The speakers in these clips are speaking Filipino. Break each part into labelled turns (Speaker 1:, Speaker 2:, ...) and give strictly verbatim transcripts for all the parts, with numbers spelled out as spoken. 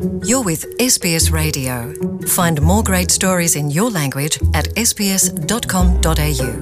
Speaker 1: You're with S B S Radio. Find more great stories in your language at s b s dot com dot a u.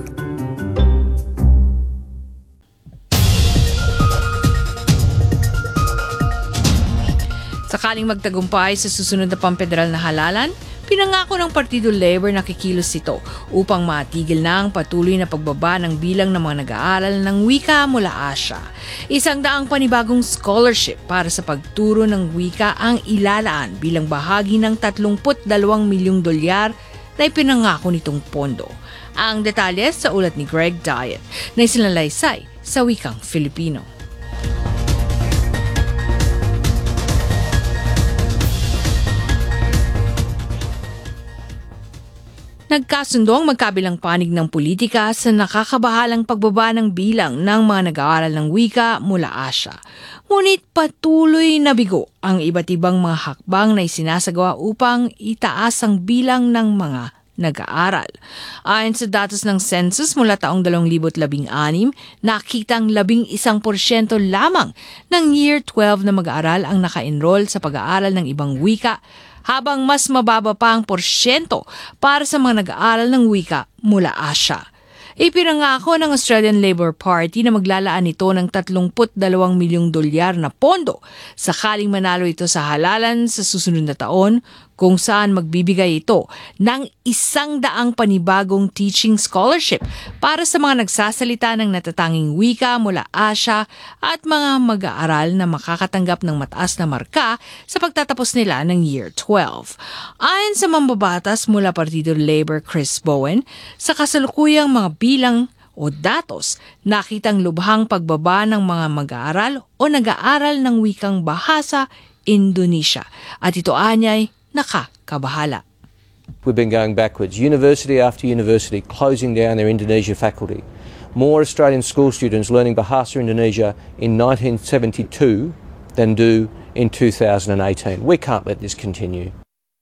Speaker 2: Sakaling magtagumpay sa susunod na pampederal na halalan, pinangako ng Partido Labor na kikilos ito upang matigil na ang patuloy na pagbaba ng bilang ng mga nag-aaral ng wika mula Asia. Isang daang panibagong scholarship para sa pagturo ng wika ang ilalaan bilang bahagi ng tatlumpu't dalawang milyong dolyar na ipinangako nitong pondo. Ang detalye sa ulat ni Greg Diet na isinalaysay sa wikang Filipino. Nagkasundo ang magkabilang panig ng politika sa nakakabahalang pagbaba ng bilang ng mga nag-aaral ng wika mula Asia. Ngunit patuloy na bigo ang iba't ibang mga hakbang na isinasagawa upang itaas ang bilang ng mga nag-aaral. Ayon sa datos ng census mula taong dalawang libo't labing anim, nakitang labing isang porsyento lamang ng year twelve na mag-aaral ang naka-enroll sa pag-aaral ng ibang wika, habang mas mababa pa ang porsyento para sa mga nag-aaral ng wika mula Asia. Ipinangako ng Australian Labor Party na maglalaan ito ng tatlumpu't dalawang milyong dolyar na pondo sakaling manalo ito sa halalan sa susunod na taon, kung saan magbibigay ito ng isang daang panibagong teaching scholarship para sa mga nagsasalita ng natatanging wika mula Asia at mga mag-aaral na makakatanggap ng mataas na marka sa pagtatapos nila ng year twelve. Ayon sa mambabatas mula Partido Labor Chris Bowen, sa kasalukuyang mga bilang o datos, nakitang lubhang pagbaba ng mga mag-aaral o nag-aaral ng wikang bahasa Indonesia at ito anyay nakakabahala.
Speaker 3: We've been going backwards, university after university, closing down their Indonesia faculty. More Australian school students learning Bahasa Indonesia in nineteen seventy-two than do in two thousand eighteen. We can't let this continue.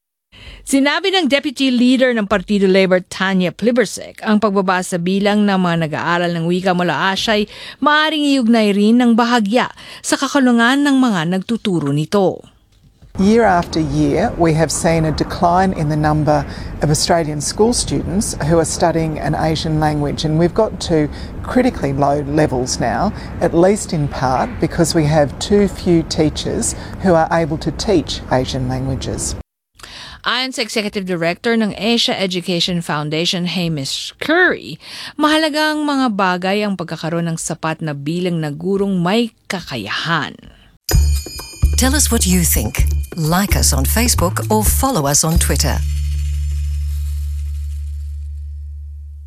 Speaker 2: Sinabi ng Deputy Leader ng Partido Labor Tanya Plibersek, ang pagbaba sa bilang ng mga nag-aaral ng wika mula Asia ay maaaring iugnay rin ng bahagya sa kakulungan ng mga nagtuturo nito.
Speaker 4: Year after year, we have seen a decline in the number of Australian school students who are studying an Asian language, and we've got to critically low levels now, at least in part because we have too few teachers who are able to teach Asian languages.
Speaker 2: Ayon sa Executive Director ng Asia Education Foundation, Hamish Curry, mahalagang mga bagay ang pagkakaroon ng sapat na bilang na gurong may kakayahan.
Speaker 1: Tell us what you think. Like us on Facebook or follow us on Twitter.